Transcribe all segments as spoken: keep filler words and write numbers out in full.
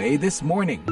A This Morning.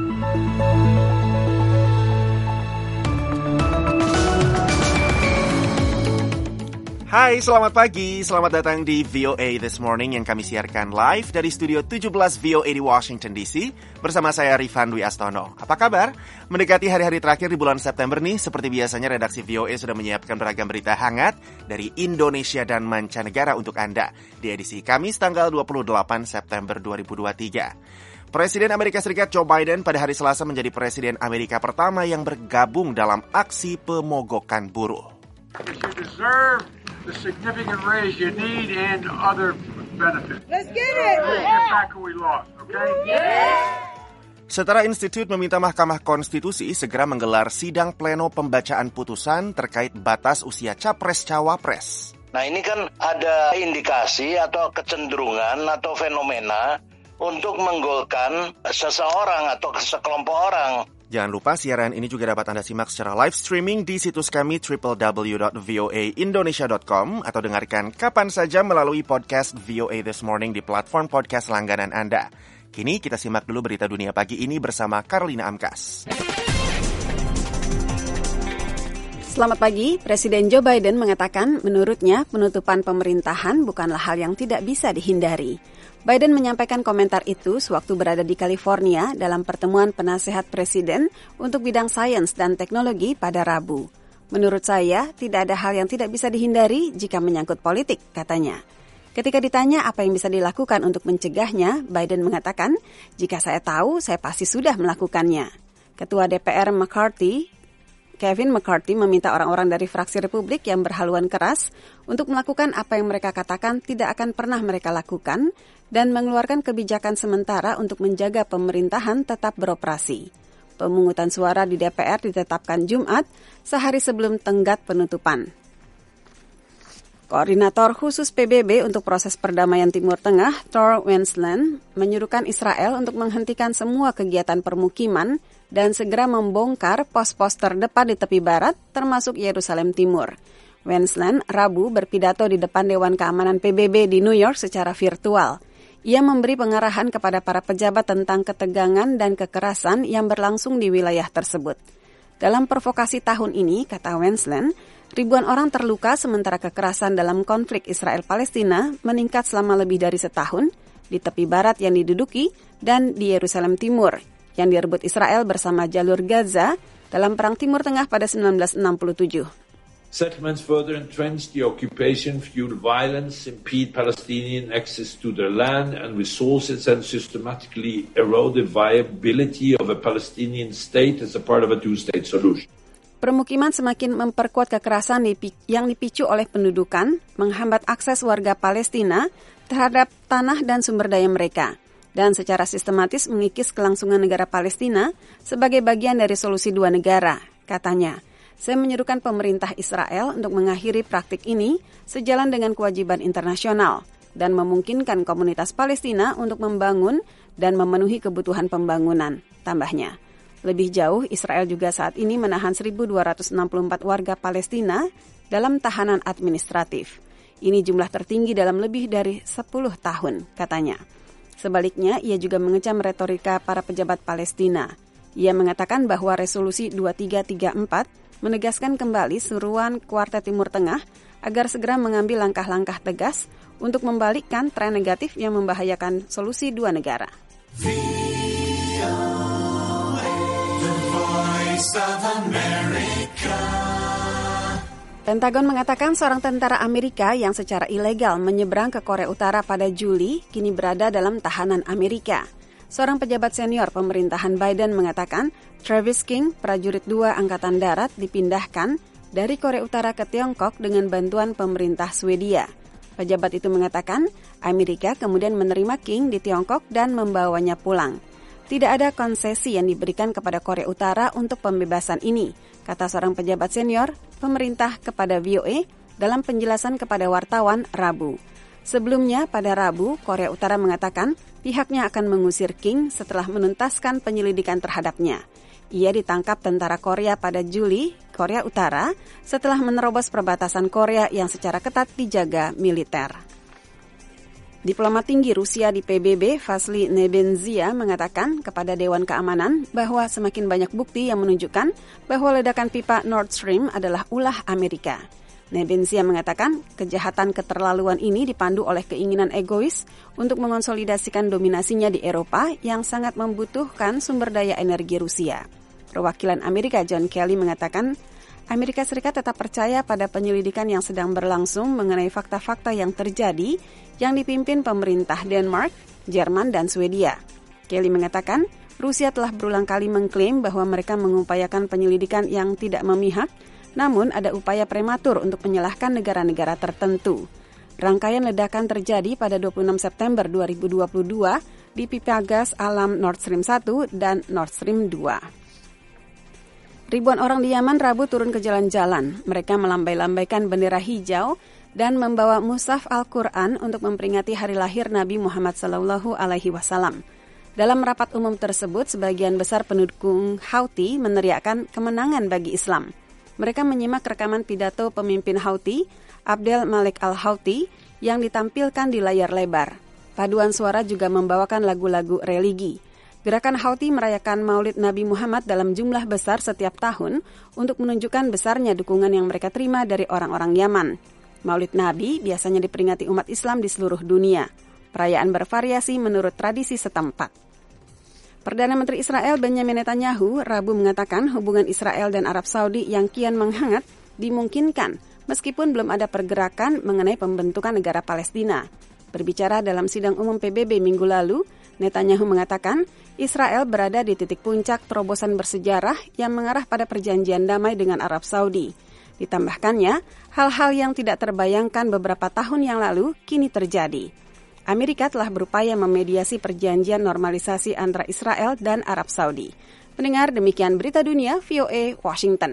Hai, selamat pagi. Selamat datang di V O A This Morning yang kami siarkan live dari Studio tujuh belas V O A di Washington D C bersama saya Rifan Dwi Astono. Apa kabar? Mendekati hari-hari terakhir di bulan September nih, seperti biasanya redaksi V O A sudah menyiapkan beragam berita hangat dari Indonesia dan mancanegara untuk Anda di edisi Kamis tanggal dua puluh delapan September dua ribu dua puluh tiga. Presiden Amerika Serikat Joe Biden pada hari Selasa menjadi Presiden Amerika pertama yang bergabung dalam aksi pemogokan buruh. You deserve the significant raise you need and other benefits. Let's get it! Let's get back what we lost, okay? Yeah! Setara Institute meminta Mahkamah Konstitusi segera menggelar sidang pleno pembacaan putusan terkait batas usia capres-cawapres. Nah, ini kan ada indikasi atau kecenderungan atau fenomena untuk menggolkan seseorang atau sekelompok orang. Jangan lupa siaran ini juga dapat Anda simak secara live streaming di situs kami double-u double-u double-u dot v o a indonesia dot com atau dengarkan kapan saja melalui podcast V O A This Morning di platform podcast langganan Anda. Kini kita simak dulu berita dunia pagi ini bersama Carolina Amkas. Selamat pagi, Presiden Joe Biden mengatakan menurutnya penutupan pemerintahan bukanlah hal yang tidak bisa dihindari. Biden menyampaikan komentar itu sewaktu berada di California dalam pertemuan penasehat presiden untuk bidang sains dan teknologi pada Rabu. Menurut saya, tidak ada hal yang tidak bisa dihindari jika menyangkut politik, katanya. Ketika ditanya apa yang bisa dilakukan untuk mencegahnya, Biden mengatakan, jika saya tahu, saya pasti sudah melakukannya. Ketua D P R McCarthy, Kevin McCarthy meminta orang-orang dari fraksi Republik yang berhaluan keras untuk melakukan apa yang mereka katakan tidak akan pernah mereka lakukan dan mengeluarkan kebijakan sementara untuk menjaga pemerintahan tetap beroperasi. Pemungutan suara di D P R ditetapkan Jumat, sehari sebelum tenggat penutupan. Koordinator khusus P B B untuk proses perdamaian Timur Tengah, Tor Wennesland, menyuruhkan Israel untuk menghentikan semua kegiatan permukiman dan segera membongkar pos-pos terdepan di tepi barat, termasuk Yerusalem Timur. Wennesland Rabu berpidato di depan Dewan Keamanan P B B di New York secara virtual. Ia memberi pengarahan kepada para pejabat tentang ketegangan dan kekerasan yang berlangsung di wilayah tersebut. Dalam provokasi tahun ini, kata Wennesland, ribuan orang terluka sementara kekerasan dalam konflik Israel-Palestina meningkat selama lebih dari setahun di tepi barat yang diduduki dan di Yerusalem Timur yang direbut Israel bersama jalur Gaza dalam Perang Timur Tengah pada sembilan belas enam puluh tujuh. Settlements further entrench the occupation, fuel violence, impede Palestinian access to their land and resources, and systematically erode the viability of a Palestinian state as a part of a two-state solution. Permukiman semakin memperkuat kekerasan yang dipicu oleh pendudukan, menghambat akses warga Palestina terhadap tanah dan sumber daya mereka, dan secara sistematis mengikis kelangsungan negara Palestina sebagai bagian dari solusi dua negara, katanya. Saya menyerukan pemerintah Israel untuk mengakhiri praktik ini sejalan dengan kewajiban internasional dan memungkinkan komunitas Palestina untuk membangun dan memenuhi kebutuhan pembangunan, tambahnya. Lebih jauh, Israel juga saat ini menahan seribu dua ratus enam puluh empat warga Palestina dalam tahanan administratif. Ini jumlah tertinggi dalam lebih dari sepuluh tahun, katanya. Sebaliknya, ia juga mengecam retorika para pejabat Palestina. Ia mengatakan bahwa resolusi dua tiga tiga empat menegaskan kembali seruan Kuartet Timur Tengah agar segera mengambil langkah-langkah tegas untuk membalikkan tren negatif yang membahayakan solusi dua negara. Pentagon mengatakan seorang tentara Amerika yang secara ilegal menyeberang ke Korea Utara pada Juli kini berada dalam tahanan Amerika. Seorang pejabat senior pemerintahan Biden mengatakan Travis King, prajurit dua Angkatan Darat, dipindahkan dari Korea Utara ke Tiongkok dengan bantuan pemerintah Swedia. Pejabat itu mengatakan Amerika kemudian menerima King di Tiongkok dan membawanya pulang. Tidak ada konsesi yang diberikan kepada Korea Utara untuk pembebasan ini, kata seorang pejabat senior pemerintah kepada V O A dalam penjelasan kepada wartawan Rabu. Sebelumnya, pada Rabu, Korea Utara mengatakan pihaknya akan mengusir King setelah menuntaskan penyelidikan terhadapnya. Ia ditangkap tentara Korea pada Juli, Korea Utara, setelah menerobos perbatasan Korea yang secara ketat dijaga militer. Diplomat tinggi Rusia di P B B, Vasily Nebenzia, mengatakan kepada Dewan Keamanan bahwa semakin banyak bukti yang menunjukkan bahwa ledakan pipa Nord Stream adalah ulah Amerika. Nebenzia mengatakan kejahatan keterlaluan ini dipandu oleh keinginan egois untuk mengonsolidasikan dominasinya di Eropa yang sangat membutuhkan sumber daya energi Rusia. Perwakilan Amerika John Kelly mengatakan Amerika Serikat tetap percaya pada penyelidikan yang sedang berlangsung mengenai fakta-fakta yang terjadi yang dipimpin pemerintah Denmark, Jerman, dan Swedia. Kelly mengatakan Rusia telah berulang kali mengklaim bahwa mereka mengupayakan penyelidikan yang tidak memihak, namun ada upaya prematur untuk menyalahkan negara-negara tertentu. Rangkaian ledakan terjadi pada dua puluh enam September dua ribu dua puluh dua di pipa gas alam Nord Stream satu dan Nord Stream dua. Ribuan orang di Yaman Rabu turun ke jalan-jalan. Mereka melambai-lambaikan bendera hijau dan membawa mushaf Al-Quran untuk memperingati hari lahir Nabi Muhammad Sallallahu Alaihi Wasallam. Dalam rapat umum tersebut, sebagian besar pendukung Houthi meneriakkan kemenangan bagi Islam. Mereka menyimak rekaman pidato pemimpin Houthi, Abdel Malik Al-Houthi, yang ditampilkan di layar lebar. Paduan suara juga membawakan lagu-lagu religi. Gerakan Houthi merayakan Maulid Nabi Muhammad dalam jumlah besar setiap tahun untuk menunjukkan besarnya dukungan yang mereka terima dari orang-orang Yaman. Maulid Nabi biasanya diperingati umat Islam di seluruh dunia. Perayaan bervariasi menurut tradisi setempat. Perdana Menteri Israel Benjamin Netanyahu Rabu mengatakan hubungan Israel dan Arab Saudi yang kian menghangat dimungkinkan meskipun belum ada pergerakan mengenai pembentukan negara Palestina. Berbicara dalam sidang umum P B B minggu lalu, Netanyahu mengatakan Israel berada di titik puncak terobosan bersejarah yang mengarah pada perjanjian damai dengan Arab Saudi. Ditambahkannya, hal-hal yang tidak terbayangkan beberapa tahun yang lalu kini terjadi. Amerika telah berupaya memediasi perjanjian normalisasi antara Israel dan Arab Saudi. Pendengar, demikian berita dunia V O A Washington.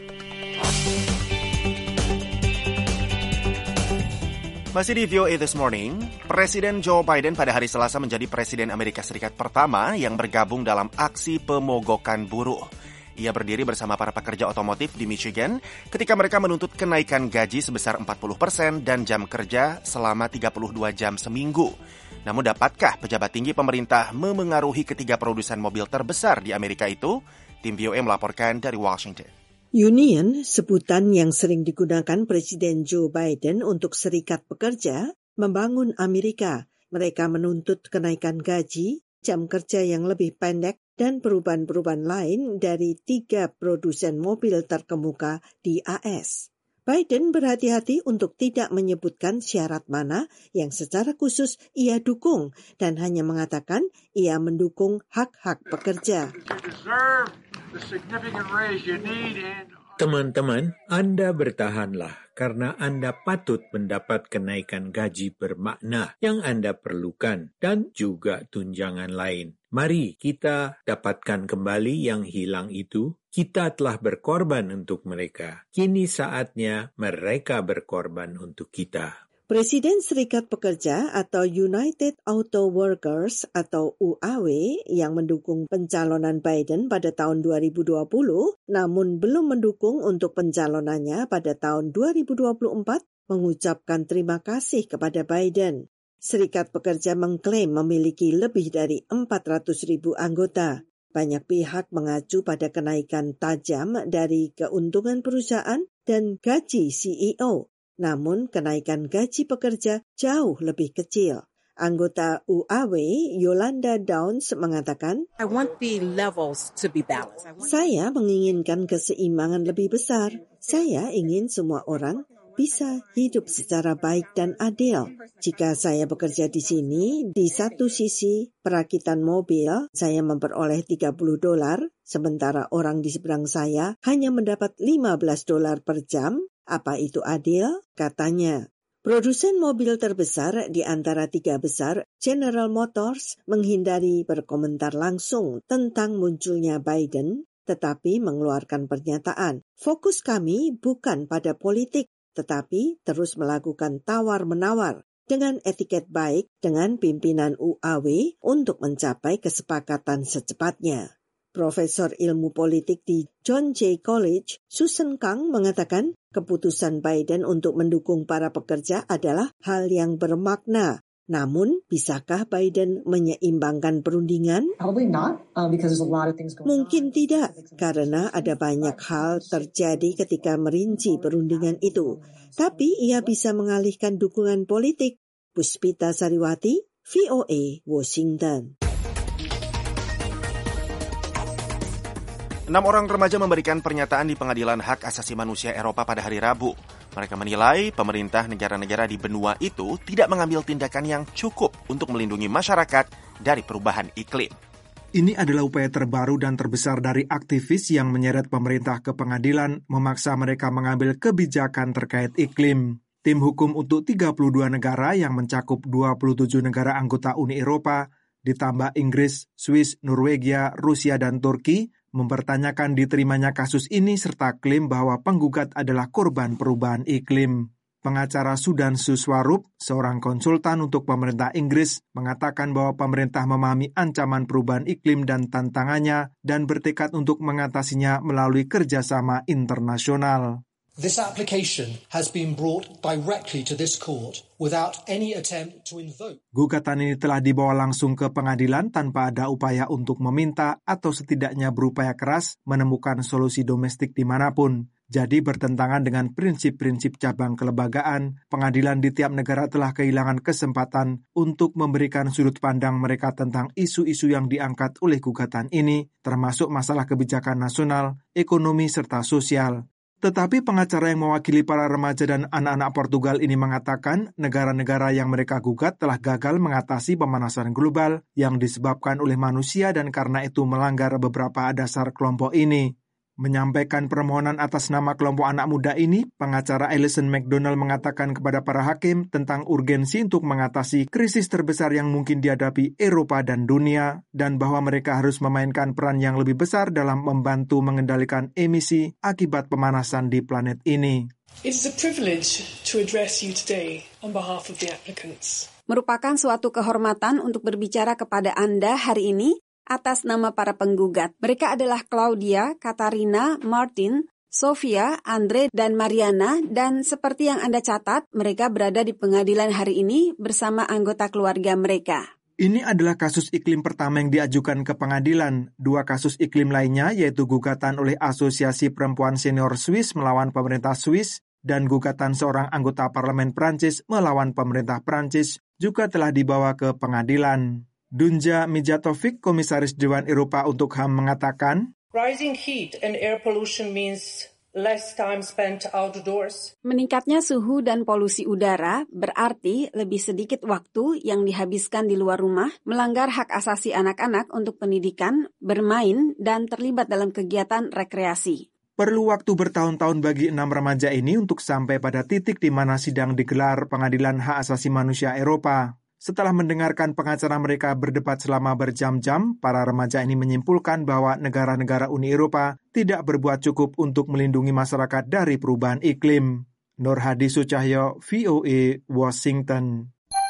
Masih di V O A This Morning, Presiden Joe Biden pada hari Selasa menjadi Presiden Amerika Serikat pertama yang bergabung dalam aksi pemogokan buruh. Ia berdiri bersama para pekerja otomotif di Michigan ketika mereka menuntut kenaikan gaji sebesar empat puluh persen dan jam kerja selama tiga puluh dua jam seminggu. Namun dapatkah pejabat tinggi pemerintah memengaruhi ketiga produsen mobil terbesar di Amerika itu? Tim V O A melaporkan dari Washington. Union, sebutan yang sering digunakan Presiden Joe Biden untuk serikat pekerja, membangun Amerika. Mereka menuntut kenaikan gaji, jam kerja yang lebih pendek, dan perubahan-perubahan lain dari tiga produsen mobil terkemuka di A S. Biden berhati-hati untuk tidak menyebutkan syarat mana yang secara khusus ia dukung dan hanya mengatakan ia mendukung hak-hak pekerja. Teman-teman, Anda bertahanlah karena Anda patut mendapat kenaikan gaji bermakna yang Anda perlukan dan juga tunjangan lain. Mari kita dapatkan kembali yang hilang itu. Kita telah berkorban untuk mereka. Kini saatnya mereka berkorban untuk kita. Presiden Serikat Pekerja atau United Auto Workers atau U A W yang mendukung pencalonan Biden pada tahun dua ribu dua puluh, namun belum mendukung untuk pencalonannya pada tahun dua ribu dua puluh empat, mengucapkan terima kasih kepada Biden. Serikat Pekerja mengklaim memiliki lebih dari empat ratus ribu anggota. Banyak pihak mengacu pada kenaikan tajam dari keuntungan perusahaan dan gaji C E O. Namun, kenaikan gaji pekerja jauh lebih kecil. Anggota U A W, Yolanda Downs, mengatakan, I want the levels to be balanced. Saya menginginkan keseimbangan lebih besar. Saya ingin semua orang bisa hidup secara baik dan adil. Jika saya bekerja di sini, di satu sisi perakitan mobil, saya memperoleh tiga puluh dolar, sementara orang di seberang saya hanya mendapat lima belas dolar per jam. Apa itu adil? Katanya. Produsen mobil terbesar di antara tiga besar, General Motors, menghindari berkomentar langsung tentang munculnya Biden, tetapi mengeluarkan pernyataan. Fokus kami bukan pada politik, tetapi terus melakukan tawar-menawar dengan etiket baik dengan pimpinan U A W untuk mencapai kesepakatan secepatnya. Profesor ilmu politik di John Jay College, Susan Kang, mengatakan keputusan Biden untuk mendukung para pekerja adalah hal yang bermakna. Namun, bisakah Biden menyeimbangkan perundingan? Mungkin tidak, karena ada banyak hal terjadi ketika merinci perundingan itu. Tapi ia bisa mengalihkan dukungan politik. Puspita Sariwati, V O A, Washington. Enam orang remaja memberikan pernyataan di Pengadilan Hak Asasi Manusia Eropa pada hari Rabu. Mereka menilai pemerintah negara-negara di benua itu tidak mengambil tindakan yang cukup untuk melindungi masyarakat dari perubahan iklim. Ini adalah upaya terbaru dan terbesar dari aktivis yang menyeret pemerintah ke pengadilan, memaksa mereka mengambil kebijakan terkait iklim. Tim hukum untuk tiga puluh dua negara yang mencakup dua puluh tujuh negara anggota Uni Eropa, ditambah Inggris, Swiss, Norwegia, Rusia, dan Turki, mempertanyakan diterimanya kasus ini serta klaim bahwa penggugat adalah korban perubahan iklim. Pengacara Sudan Suswarup, seorang konsultan untuk pemerintah Inggris, mengatakan bahwa pemerintah memahami ancaman perubahan iklim dan tantangannya dan bertekad untuk mengatasinya melalui kerjasama internasional. This application has been brought directly to this court without any attempt to invoke. Gugatan ini telah dibawa langsung ke pengadilan tanpa ada upaya untuk meminta atau setidaknya berupaya keras menemukan solusi domestik dimanapun. Jadi bertentangan dengan prinsip-prinsip cabang kelembagaan, pengadilan di tiap negara telah kehilangan kesempatan untuk memberikan sudut pandang mereka tentang isu-isu yang diangkat oleh gugatan ini, termasuk masalah kebijakan nasional, ekonomi, serta sosial. Tetapi pengacara yang mewakili para remaja dan anak-anak Portugal ini mengatakan negara-negara yang mereka gugat telah gagal mengatasi pemanasan global yang disebabkan oleh manusia dan karena itu melanggar beberapa dasar kelompok ini. Menyampaikan permohonan atas nama kelompok anak muda ini, pengacara Alison McDonald mengatakan kepada para hakim tentang urgensi untuk mengatasi krisis terbesar yang mungkin dihadapi Eropa dan dunia, dan bahwa mereka harus memainkan peran yang lebih besar dalam membantu mengendalikan emisi akibat pemanasan di planet ini. It is a privilege to address you today on behalf of the applicants. Merupakan suatu kehormatan untuk berbicara kepada Anda hari ini atas nama para penggugat. Mereka adalah Claudia, Katarina, Martin, Sofia, Andre, dan Mariana, dan seperti yang Anda catat, mereka berada di pengadilan hari ini bersama anggota keluarga mereka. Ini adalah kasus iklim pertama yang diajukan ke pengadilan. Dua kasus iklim lainnya, yaitu gugatan oleh Asosiasi Perempuan Senior Swiss melawan pemerintah Swiss, dan gugatan seorang anggota parlemen Prancis melawan pemerintah Prancis, juga telah dibawa ke pengadilan. Dunja Mijatovic, Komisaris Dewan Eropa untuk H A M mengatakan, Rising heat and air pollution means less time spent outdoors. Meningkatnya suhu dan polusi udara berarti lebih sedikit waktu yang dihabiskan di luar rumah, melanggar hak asasi anak-anak untuk pendidikan, bermain, dan terlibat dalam kegiatan rekreasi. Perlu waktu bertahun-tahun bagi enam remaja ini untuk sampai pada titik di mana sidang digelar Pengadilan Hak Asasi Manusia Eropa. Setelah mendengarkan pengacara mereka berdebat selama berjam-jam, para remaja ini menyimpulkan bahwa negara-negara Uni Eropa tidak berbuat cukup untuk melindungi masyarakat dari perubahan iklim. Nur Hadi Sucahyo, V O A, Washington.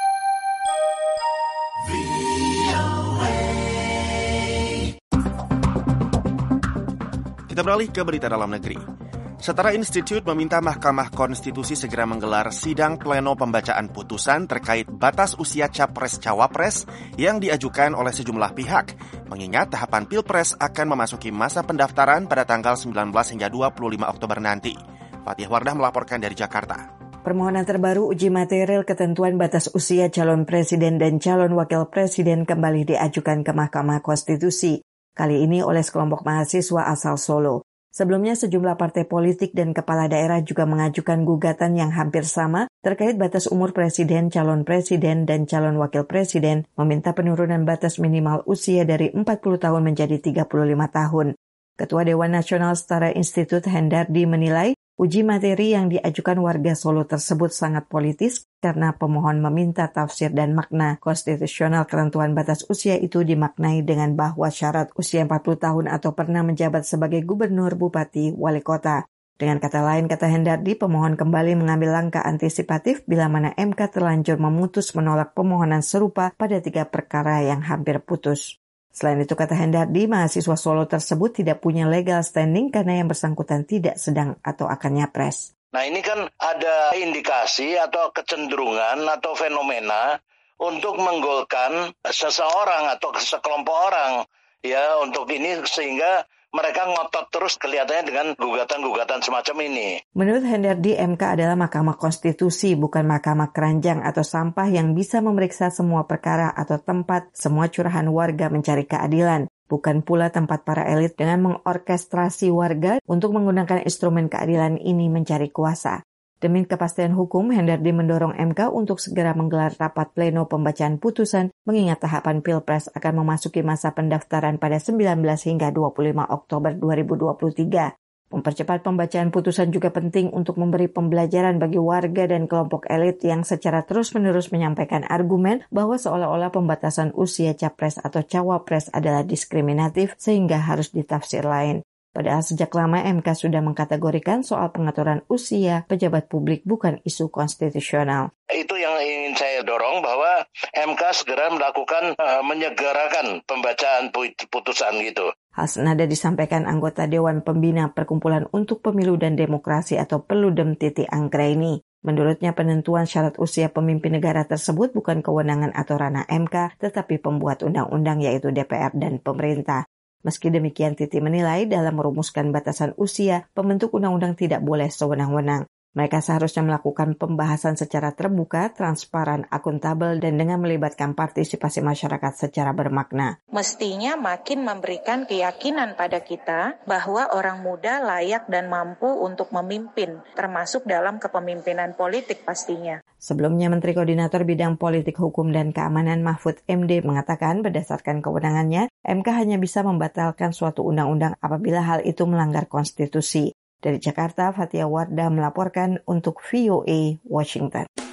Kita beralih ke berita dalam negeri. Setara Institute meminta Mahkamah Konstitusi segera menggelar sidang pleno pembacaan putusan terkait batas usia capres-cawapres yang diajukan oleh sejumlah pihak, mengingat tahapan Pilpres akan memasuki masa pendaftaran pada tanggal sembilan belas hingga dua puluh lima Oktober nanti. Fatih Wardah melaporkan dari Jakarta. Permohonan terbaru uji material ketentuan batas usia calon presiden dan calon wakil presiden kembali diajukan ke Mahkamah Konstitusi, kali ini oleh sekelompok mahasiswa asal Solo. Sebelumnya sejumlah partai politik dan kepala daerah juga mengajukan gugatan yang hampir sama terkait batas umur presiden, calon presiden, dan calon wakil presiden, meminta penurunan batas minimal usia dari empat puluh tahun menjadi tiga puluh lima tahun. Ketua Dewan Nasional Setara Institut Hendardi menilai uji materi yang diajukan warga Solo tersebut sangat politis karena pemohon meminta tafsir dan makna konstitusional ketentuan batas usia itu dimaknai dengan bahwa syarat usia empat puluh tahun atau pernah menjabat sebagai gubernur, bupati, wali kota. Dengan kata lain, kata Hendardi, pemohon kembali mengambil langkah antisipatif bila mana M K terlanjur memutus menolak pemohonan serupa pada tiga perkara yang hampir putus. Selain itu, kata Hendardi, mahasiswa Solo tersebut tidak punya legal standing karena yang bersangkutan tidak sedang atau akan nyapres. Nah ini kan ada indikasi atau kecenderungan atau fenomena untuk menggolkan seseorang atau sekelompok orang ya untuk ini sehingga mereka ngotot terus kelihatannya dengan gugatan-gugatan semacam ini. Menurut Hendardi, M K adalah Mahkamah Konstitusi, bukan mahkamah keranjang atau sampah yang bisa memeriksa semua perkara atau tempat semua curahan warga mencari keadilan. Bukan pula tempat para elit dengan mengorkestrasi warga untuk menggunakan instrumen keadilan ini mencari kuasa. Demi kepastian hukum, Hendardi mendorong M K untuk segera menggelar rapat pleno pembacaan putusan mengingat tahapan Pilpres akan memasuki masa pendaftaran pada sembilan belas hingga dua puluh lima Oktober dua ribu dua puluh tiga. Mempercepat pembacaan putusan juga penting untuk memberi pembelajaran bagi warga dan kelompok elit yang secara terus-menerus menyampaikan argumen bahwa seolah-olah pembatasan usia capres atau cawapres adalah diskriminatif sehingga harus ditafsir lain. Padahal sejak lama M K sudah mengkategorikan soal pengaturan usia pejabat publik bukan isu konstitusional. Itu yang ingin saya dorong bahwa M K segera melakukan uh, menyegerakan pembacaan putusan gitu. Hal senada disampaikan anggota Dewan Pembina Perkumpulan untuk Pemilu dan Demokrasi atau Perludem Titi Anggraini. Menurutnya penentuan syarat usia pemimpin negara tersebut bukan kewenangan atau ranah M K, tetapi pembuat undang-undang yaitu D P R dan pemerintah. Meski demikian, Titi menilai dalam merumuskan batasan usia, pembentuk undang-undang tidak boleh sewenang-wenang. Mereka seharusnya melakukan pembahasan secara terbuka, transparan, akuntabel, dan dengan melibatkan partisipasi masyarakat secara bermakna. Mestinya makin memberikan keyakinan pada kita bahwa orang muda layak dan mampu untuk memimpin, termasuk dalam kepemimpinan politik pastinya. Sebelumnya, Menteri Koordinator Bidang Politik, Hukum, dan Keamanan Mahfud M D mengatakan berdasarkan kewenangannya, M K hanya bisa membatalkan suatu undang-undang apabila hal itu melanggar konstitusi. Dari Jakarta, Fatia Wardah melaporkan untuk V O A Washington.